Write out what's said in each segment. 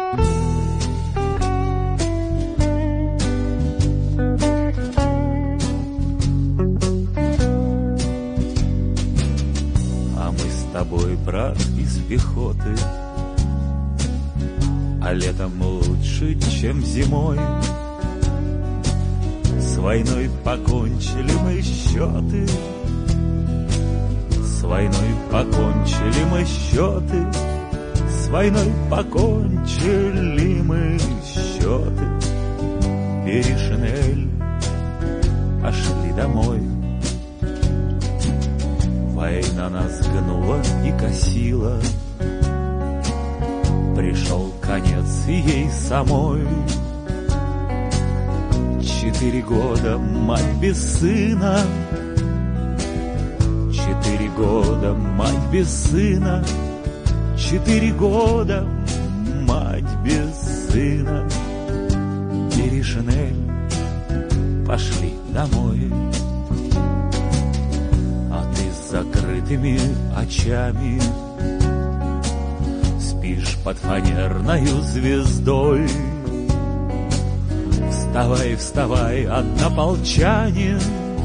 А мы с тобой, брат, из пехоты, а летом лучше, чем зимой. С войной покончили мы счеты, с войной покончили мы счеты, с войной покончили мы счеты. Бери шинель, пошли домой. Война нас гнула и косила, пришел конец ей самой. 4 года мать без сына, 4 года мать без сына, 4 года мать без сына. Бери шинель, пошли домой. А ты с закрытыми очами спишь под фанерною звездой. Вставай, вставай, однополчанин,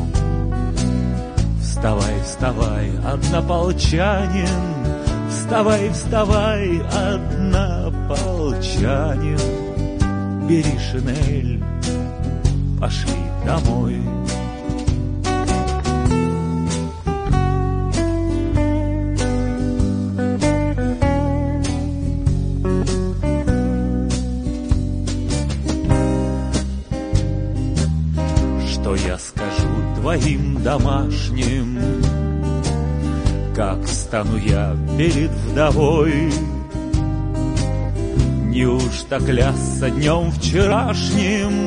вставай, вставай, однополчанин, вставай, вставай, однополчанин. Бери шинель, пошли домой. Что я скажу твоим домашним, как стану я перед вдовой? Неужто клясться днем вчерашним?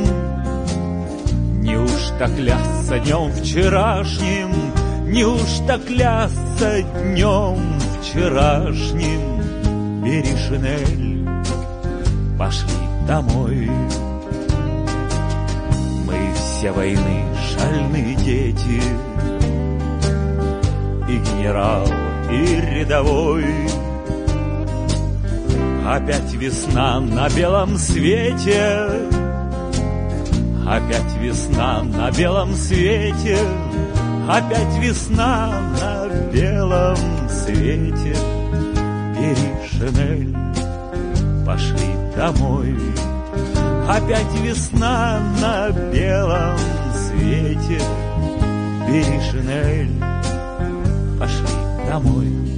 Неужто клясться днем вчерашним? Неужто клясться днем вчерашним? Бери шинель, пошли домой. Мы все войны шальные дети, и генерал, и рядовой. Опять весна на белом свете, опять весна на белом свете, опять весна на белом свете. Бери шинель, пошли домой. Опять весна на белом свете. Бери шинель, пошли домой.